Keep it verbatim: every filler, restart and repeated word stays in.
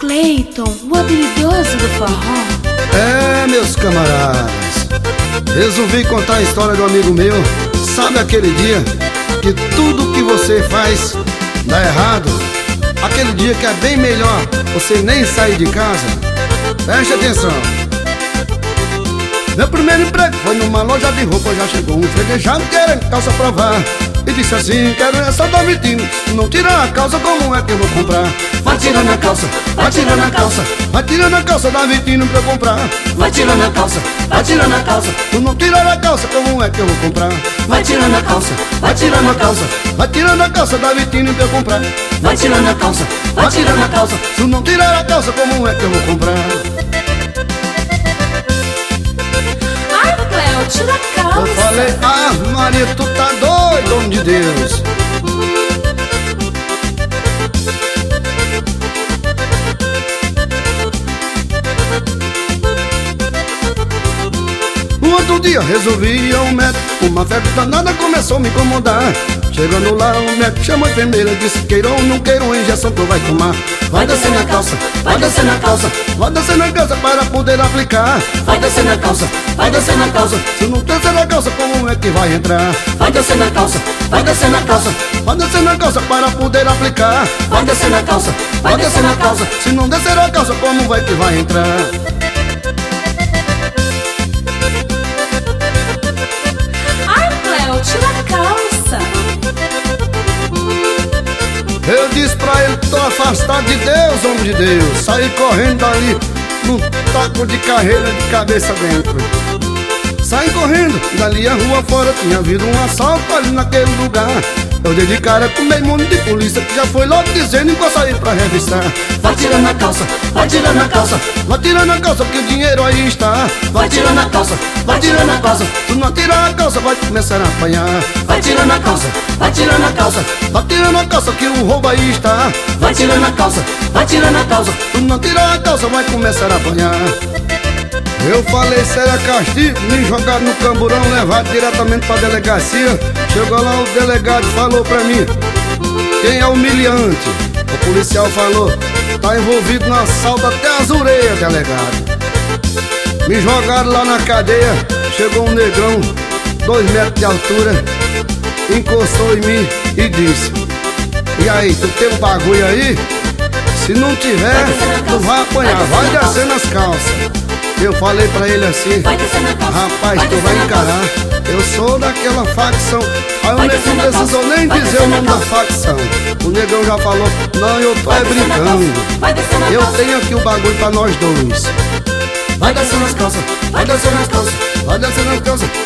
Cleiton, o habilidoso do forró. É, meus camaradas, resolvi contar a história de um amigo meu. Sabe aquele dia que tudo que você faz dá errado? Aquele dia que é bem melhor você nem sair de casa? Preste atenção. Meu primeiro emprego foi numa loja de roupa. Já chegou um freguejado querendo calça pra provar e disse assim: quero essa da Vitino. Se não tirar a calça, como é que eu vou comprar? Vai tirando a calça, vai tirando a calça, vai tirando a calça da Vitino pra eu comprar. Vai tirando a calça, vai tirando a calça. Se não tirar a calça, como é que eu vou comprar? Vai tirando a calça, vai tirando a calça, vai tirando a calça da Vitino pra eu comprar. Vai tirando a calça, vai tirando a calça. Se não tirar a calça, como é que eu vou comprar? Ai, Cleo, tira a calça. Eu falei: ah, Maria, tu tá doido, homem de Deus. No outro dia resolvi ir ao médico. Uma febre danada começou a me incomodar. Chegando lá, o médico chamou a enfermeira, disse: queira ou não queira, uma injeção tu vai tomar. Vai descendo a calça, vai descendo a calça, vai descendo a calça para poder aplicar. Vai descendo a calça, vai descendo a calça. Se não descer a calça, como é que vai entrar? Vai descendo a calça, vai descendo a calça, vai descendo a calça para poder aplicar. Vai descendo a calça, vai descendo a calça. Se não descer a calça, como vai que vai entrar? Tira a calça. Eu disse pra ele: tô afastado de Deus, homem de Deus. Saí correndo dali num taco de carreira de cabeça dentro. Saí correndo, dali a rua fora tinha havido um assalto ali naquele lugar. Eu dei de cara com meio mundo de polícia que já foi logo dizendo enquanto saí pra revistar. Vai tirando a calça, vai tirando a calça, vai tirando a calça que o dinheiro aí está. Vai tirando a calça, vai tirando a calça. Tu não tirar a calça, vai começar a apanhar. Vai tirando a calça, vai tirando a calça, vai tirando a calça que o roubo aí está. Vai tirando a calça, vai tirando a calça. Tu não tirar a calça, vai começar a apanhar. Eu falei: será castigo? Me jogaram no camburão, levado diretamente pra delegacia. Chegou lá, o delegado falou pra mim: quem é o humilhante? O policial falou: tá envolvido no assalto até as orelhas, delegado. Me jogaram lá na cadeia. Chegou um negrão, dois metros de altura, encostou em mim e disse: e aí, tu tem um bagulho aí? Se não tiver, tu vai apanhar, vai descer nas calças. Eu falei pra ele assim: rapaz, tu vai encarar, eu sou daquela facção. Aí o negão não precisou nem dizer o nome da facção. O negão já falou: não, eu tô é brincando, eu tenho aqui o bagulho pra nós dois. Vai descendo as calças, vai descendo as calças, vai descendo as calças.